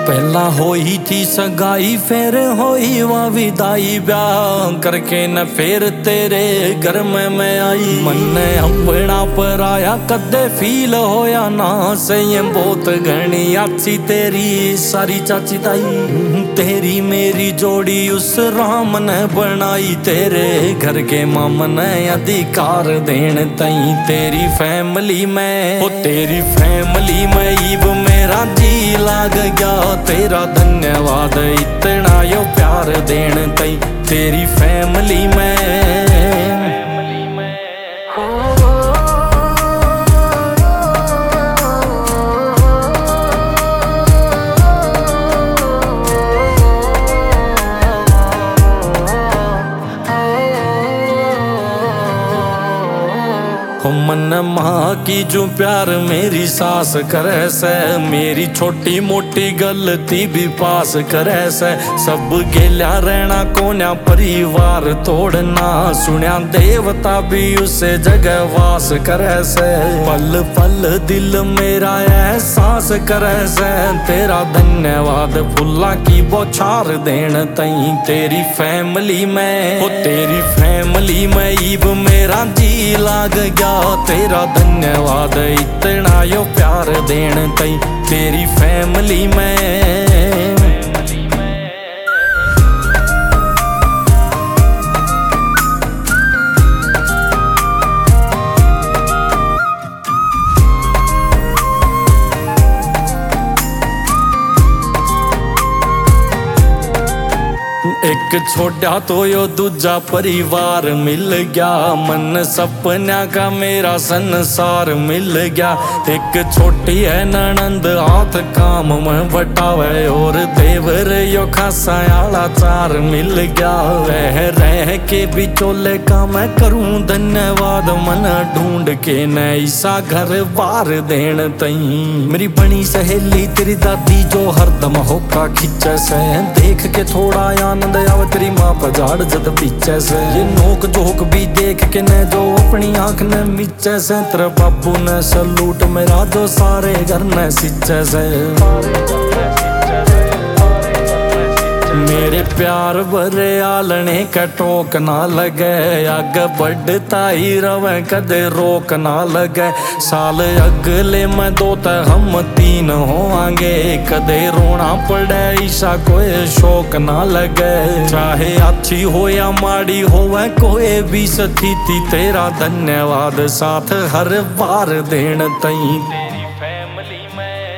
पहला होई थी सगाई फिर होई वा विदाई, ब्याह करके न फिर तेरे घर में मैं आई। मन अपना पर आया कदे फील होया ना से, ये बहुत घनी अच्छी तेरी सारी चाची ताई। तेरी मेरी जोड़ी उस राम ने बनाई, तेरे घर के मामा ने अधिकार देन तई। तेरी फैमिली में ओ तेरी फैमिली में ईब मेरा जी लाग गया, तेरा धन्यवाद इतना यो प्यार देन तई। तेरी फैमिली में मन माँ की जो प्यार मेरी सास करे से, मेरी छोटी मोटी गलती भी पास करे से। सब गेल्या रहना कोन्या परिवार तोड़ना, सुनिया देवता भी उसे जगह वास करे से। पल पल दिल मेरा एहसास करे से, तेरा धन्यवाद फुल्ला की बौछार देन तई। तेरी फैमिली में ओ तेरी फैमिली में ईब मेरा जी लाग गया, तेरा धन्यवाद इतना यो प्यार देन तई। तेरी फैमिली में एक छोटा तो यो दूजा परिवार मिल गया, मन सपना का मेरा संसार मिल गया। एक छोटी है ननंद हाथ काम में बटावे, और देवर यो खासा आला चार मिल गया। रह के बिचोले का मैं करूं धन्यवाद, मन ढूंढ के नैसा घर बार देन तई। मेरी बनी सहेली तेरी दादी जो हरदम होका खिंचे से, देख के थोड़ा आनंद आवे तेरी माँ पजाड़ जद पीछे से। ये नोक जोक भी देख के न जो अपनी आंख ने मीचे से, तेरे बाबू ने सलूट मेरा जो सारे घर ने सींचे से। मेरे प्यार भरे आलने का टोक ना लगे, आगे बढ़ता ही रवे कदे रोक ना लगे। साल अगले में दो ते हम तीन होंगे, कदे रोना पड़े ईसा कोई शौक ना लगे। चाहे अच्छी हो या माड़ी हो वह कोई भी स्थिति, तेरा धन्यवाद साथ हर बार देन तई। तेरी फैमिली में